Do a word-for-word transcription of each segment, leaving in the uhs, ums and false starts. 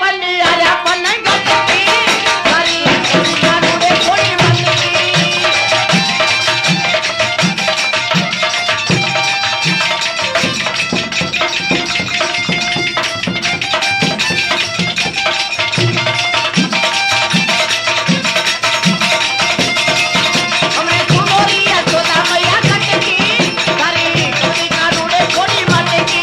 बनी आया पन गटकी तारी कानूड़े थोड़ी मटकी हमरे सुनोरी यशोदा मैया गटकी तारी कानूड़े थोड़ी मटकी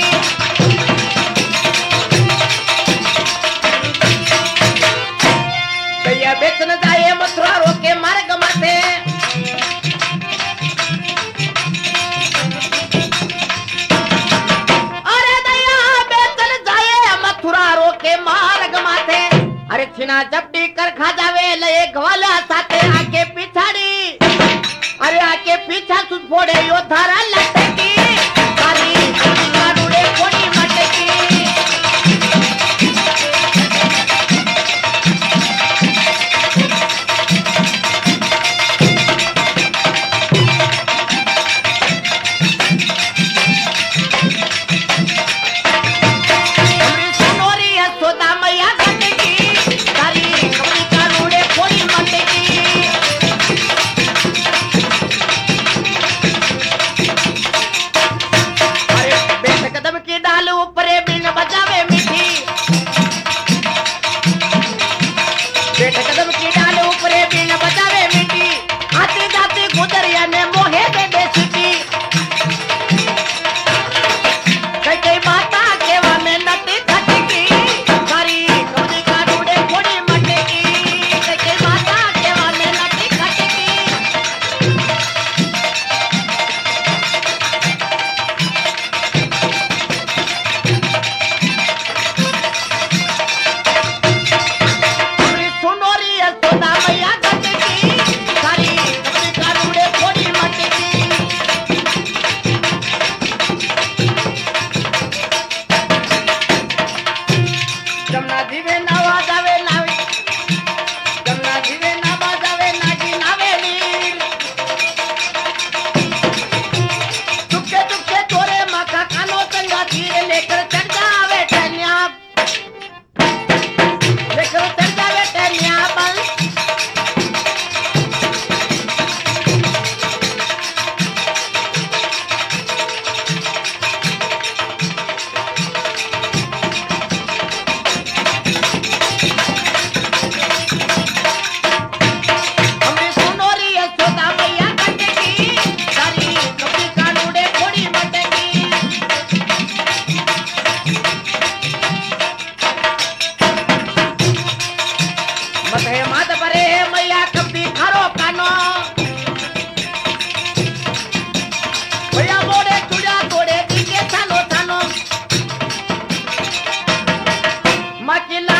भैया बेचन जाए मथुरा रोके मार्ग माथे अरे दया बेचन जाए मथुरा रोके मार्ग माथे अरे छिना चपटी कर खा जावे ले ग्वाला साथे आके पिछाड़ी अरे आके पीछा सुध फोड़े यो धारा लटकी तारी कानूड़े फोड़ी मटकी हमरी सुनोरी यशोदा मैया गटकी तारी हमरी कानूड़े फोड़ी मटकी अरे बेट कदम की डाल ऊपरे बिन बजावे मीठी बेट कदम की डाल ऊपरे बिन बजावे मीठी आते जाते गुजरिया ने मोहे दे दे सिटी कई कई माता केवा में नटी खटकी तारी कौड़ी कानूड़े फोड़ी मटकी कई कई माता केवा में नटी खटकी हमरी सुनोरी यशोदा मैया गटकी तारी कौड़ी कानूड़े फोड़ी मटकी जमुना जी में नावा जावे नावी जमुना जी में नावा जावे नागी नावेली चुपके चुपके चोरे माका कानो चंगा धीरे लेकर चढ़ जावे टहनिया लेकर चढ़ जावे टहनिया बल हमरी सुनोरी यशोदा मैया गटकी तारी कपड़ी कानूड़े फोड़ी मटकी मथे मात परे मैया कपड़ी खारो कानो भैया मोड़े चुड़ा तोड़े दिखे थानो थानो मकिला